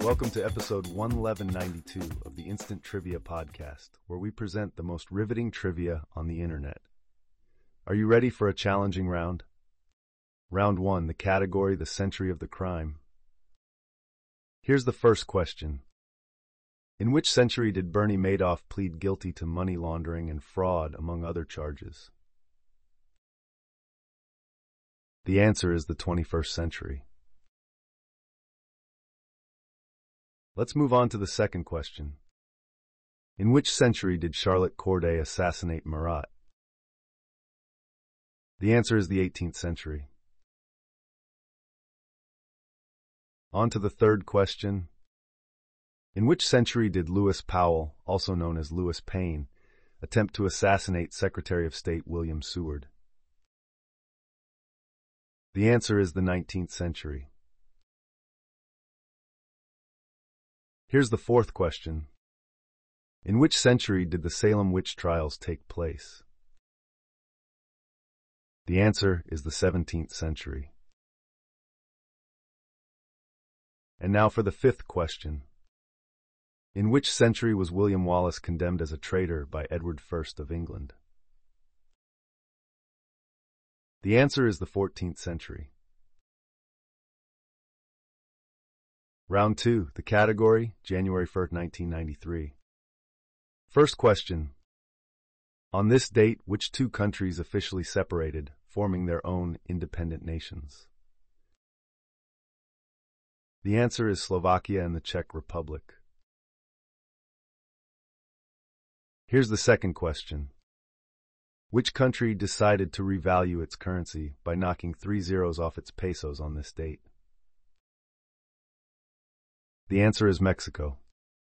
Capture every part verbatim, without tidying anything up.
Welcome to episode one eleven ninety-two of the Instant Trivia Podcast, where we present the most riveting trivia on the internet. Are you ready for a challenging round? Round one, the category, the century of the crime. Here's the first question. In which century did Bernie Madoff plead guilty to money laundering and fraud, among other charges? The answer is the twenty-first century. Let's move on to the second question. In which century did Charlotte Corday assassinate Marat? The answer is the eighteenth century. On to the third question. In which century did Lewis Powell, also known as Lewis Payne, attempt to assassinate Secretary of State William Seward? The answer is the nineteenth century. Here's the fourth question. In which century did the Salem witch trials take place? The answer is the seventeenth century. And now for the fifth question. In which century was William Wallace condemned as a traitor by Edward the First of England? The answer is the fourteenth century. Round two, the category, January first, nineteen ninety-three. First question. On this date, which two countries officially separated, forming their own independent nations? The answer is Slovakia and the Czech Republic. Here's the second question. Which country decided to revalue its currency by knocking three zeros off its pesos on this date? The answer is Mexico.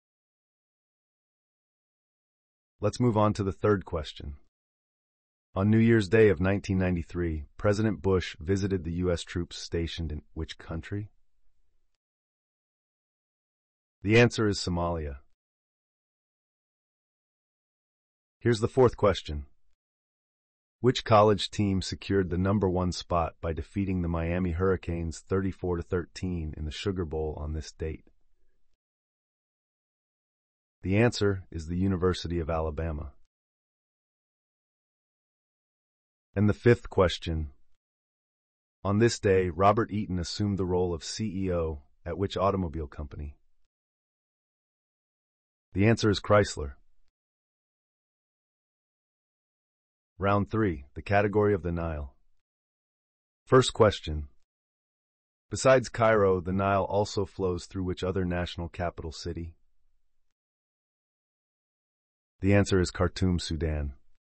Let's move on to the third question. On New Year's Day of nineteen ninety-three, President Bush visited the U S troops stationed in which country? The answer is Somalia. Here's the fourth question. Which college team secured the number one spot by defeating the Miami Hurricanes thirty-four to thirteen in the Sugar Bowl on this date? The answer is the University of Alabama. And the fifth question. On this day, Robert Eaton assumed the role of C E O at which automobile company? The answer is Chrysler. Round three, the category of the Nile. First question. Besides Cairo, the Nile also flows through which other national capital city? The answer is Khartoum, Sudan.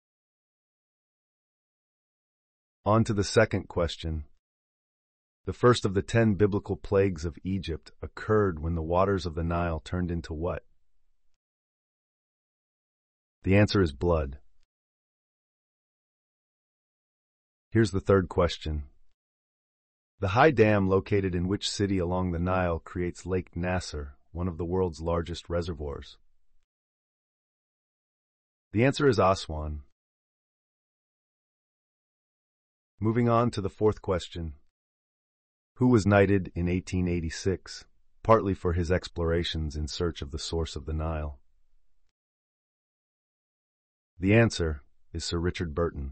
On to the second question. The first of the ten biblical plagues of Egypt occurred when the waters of the Nile turned into what? The answer is blood. Here's the third question. The high dam located in which city along the Nile creates Lake Nasser, one of the world's largest reservoirs? The answer is Aswan. Moving on to the fourth question. Who was knighted in eighteen eighty-six, partly for his explorations in search of the source of the Nile? The answer is Sir Richard Burton.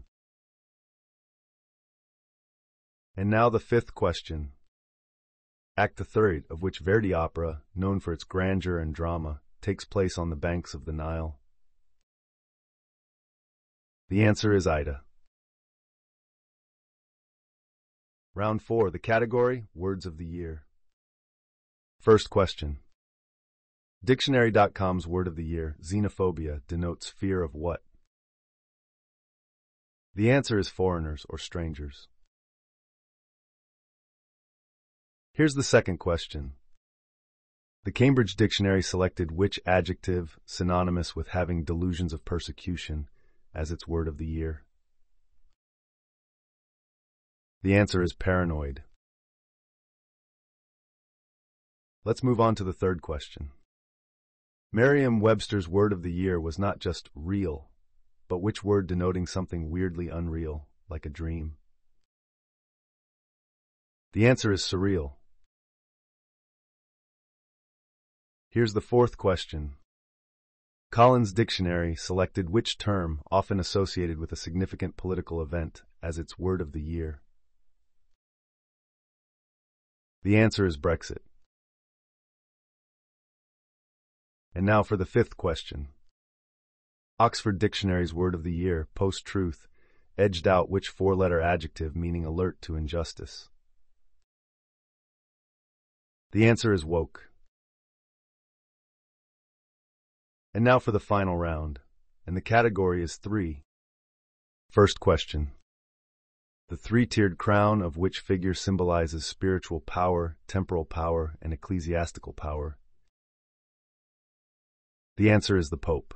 And now the fifth question. Act the third of which Verdi opera, known for its grandeur and drama, takes place on the banks of the Nile? The answer is Aida. Round four, the category, words of the year. First question. Dictionary dot com's word of the year, xenophobia, denotes fear of what? The answer is foreigners or strangers. Here's the second question. The Cambridge Dictionary selected which adjective, synonymous with having delusions of persecution, as its word of the year? The answer is paranoid. Let's move on to the third question. Merriam-Webster's word of the year was not just real, but which word denoting something weirdly unreal, like a dream? The answer is surreal. Here's the fourth question. Collins Dictionary selected which term, often associated with a significant political event, as its word of the year? The answer is Brexit. And now for the fifth question. Oxford Dictionary's word of the year, post-truth, edged out which four-letter adjective meaning alert to injustice? The answer is woke. And now for the final round, and the category is three. First question. The three-tiered crown of which figure symbolizes spiritual power, temporal power, and ecclesiastical power? The answer is the Pope.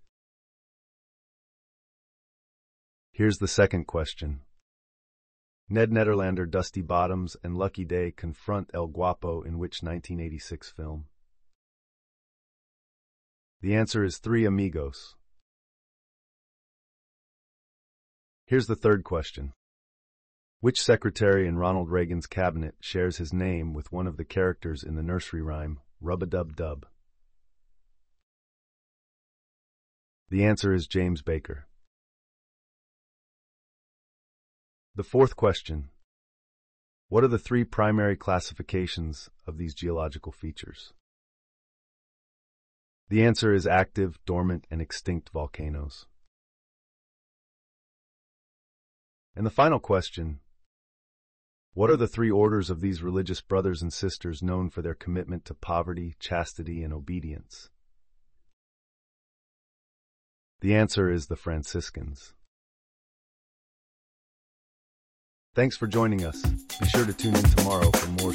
Here's the second question. Ned Nederlander, Dusty Bottoms, and Lucky Day confront El Guapo in which nineteen eighty-six film? The answer is Three Amigos. Here's the third question. Which secretary in Ronald Reagan's cabinet shares his name with one of the characters in the nursery rhyme, Rub-a-dub-dub? The answer is James Baker. The fourth question. What are the three primary classifications of these geological features? The answer is active, dormant, and extinct volcanoes. And the final question. What are the three orders of these religious brothers and sisters known for their commitment to poverty, chastity, and obedience? The answer is the Franciscans. Thanks for joining us. Be sure to tune in tomorrow for more